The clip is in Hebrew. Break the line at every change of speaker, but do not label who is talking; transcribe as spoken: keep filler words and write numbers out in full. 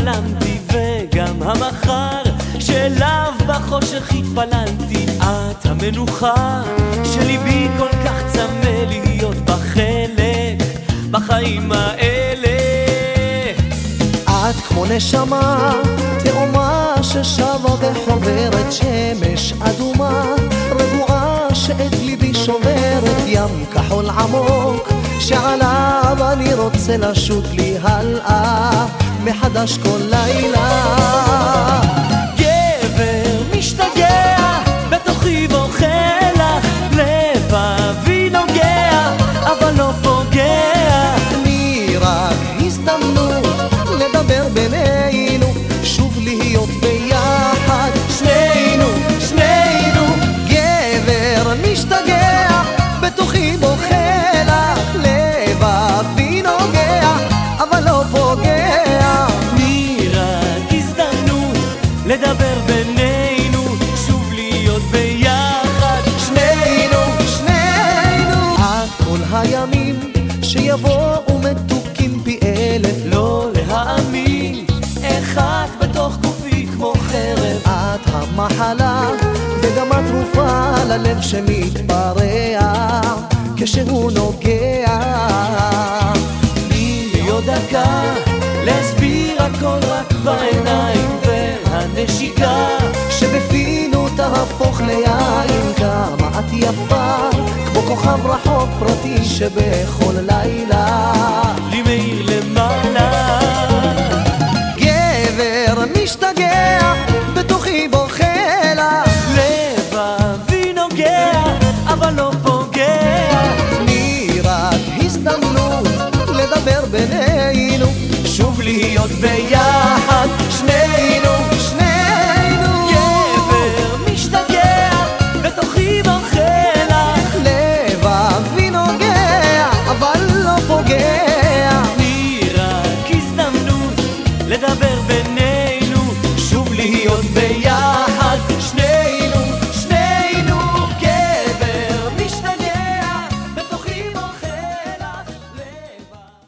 חלמתי וגם המחר שאליו בחושך התפללתי. את המנוחה שליבי כל כך צמא להיות בחלק בחיים האלה.
את כמו נשמה תאומה ששבה וחוברת, שמש אדומה רגועה שאת ליבי שוברת, ים כחול עמוק שעליו אני רוצה לשוט לי הלאה מחדש כל לילה.
גבר משתגע בתוכי בוכה לך, לבבי נוגע אבל לא פוגע.
תני רק הזדמנות לדבר בינינו, שוב להיות ביחד שנינו, שנינו. גבר משתגע בתוכי בוכה לך, לבבי נוגע אבל לא פוגע.
תני רק הזדמנות לדבר בינינו, שוב להיות ביחד
שנינו, שנינו. את כל הימים שיבואו מתוקים פי אלף,
לא להאמין איך את בתוך גופי כמו חרב.
את המחלה וגם התרופה ללב שמתפרע כשהוא נוגע.
תני לי עוד דקה להסביר הכל רק בעיניים והנשיקה
שבפינו תהפוך ליין. כמה את יפה כמו כוכב רחוק פרטי שבכל לילה
לי מאיר למעלה.
גבר משתגע בתוכי בוכה לך,
לבבי נוגע אבל לא פוגע.
תני רק הזדמנות לדבר בינינו,
שוב להיות ביחד